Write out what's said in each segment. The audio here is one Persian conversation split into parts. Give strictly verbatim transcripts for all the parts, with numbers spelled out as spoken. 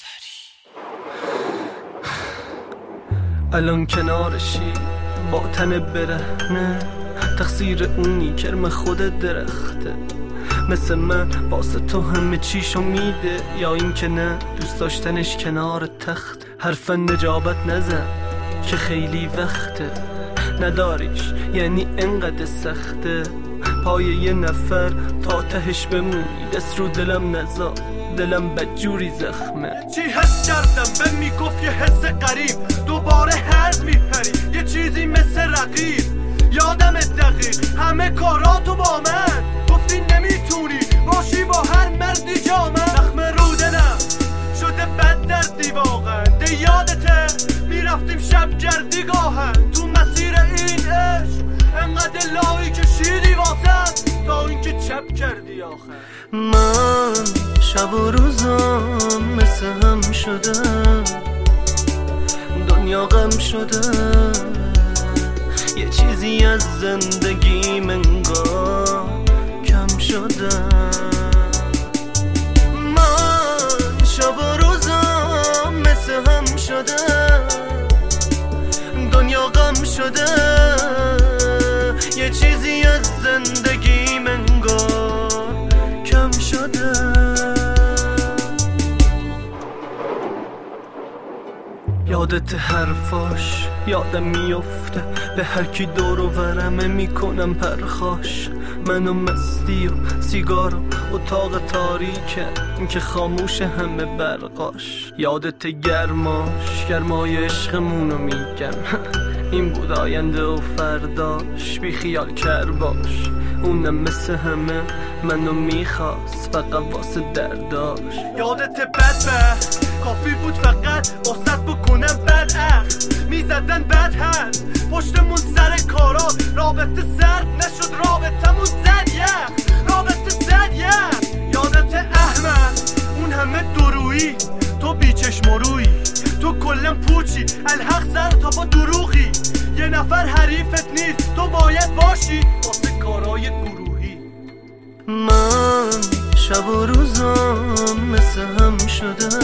الان کنارشی با تن برهنه، تقصیر اونی کرم خود درخته. مثل من واسه تو همه چیشو میده، یا این که نه دوست داشتنش کنار تخت. حرف نجابت نزن که خیلی وقته، نداریش یعنی انقدر سخته. پای یه نفر تا تهش بمونی، دست رو دلم نزا، دلم بدجوری زخمه. چی حس کردم به میگفت یه حس قریب، دوباره هرز میپری یه چیزی مثل رقیب. یادم دقیق همه کاراتو با من گفتی نمیتونی باشی با هر مردی جا. من زخم رو دلم شده بد دردی واقعا. ده یادته میرفتیم شب گردی گاهن تو مسیر این عشق، انقدر لایی کشیدی واسم تا اینکه چپ کردی آخر. من شب و روزم مثل هم شده، دنیا غم شده، یه چیزی از زندگی منگاه کم شده. من شب و روزم مثل هم شده، دنیا غم شده، یه چیزی از زندگی منگاه کم شده. یادت حرفاش یادم میفته، به هر کی دور و برمه میکنم پرخاش. من و مستی و سیگار و اتاق تاریکه، این که خاموش همه برقاش. یادت گرماش گرمای عشقمونو میگم، این بود آینده و فرداش. بی خیال کر باش، اونم مثل همه منو میخواست فقط واسه درداش. یادت بد به کافی بود فقط واسط بکنم بد اخ. میزدن بد هست پشتمون سر کارا، رابطه سرد نشد رابطمون زد یخ، رابطه زد یخ. یادت احمد اون همه درویی، تو بیچشم و رویی، تو کلم پوچی الحق سر تا با دروغی. یه نفر حریفت نیست تو باید باشی واسه کارای گروهی. من شب و روزم مثل هم شده،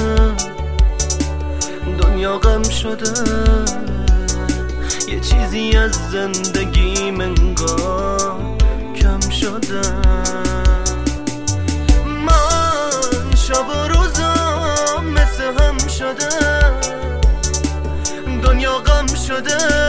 دنیا غم شده، یه چیزی از زندگی منگاه کم شده. من شب و روزم مثل هم شده، دنیا غم شده،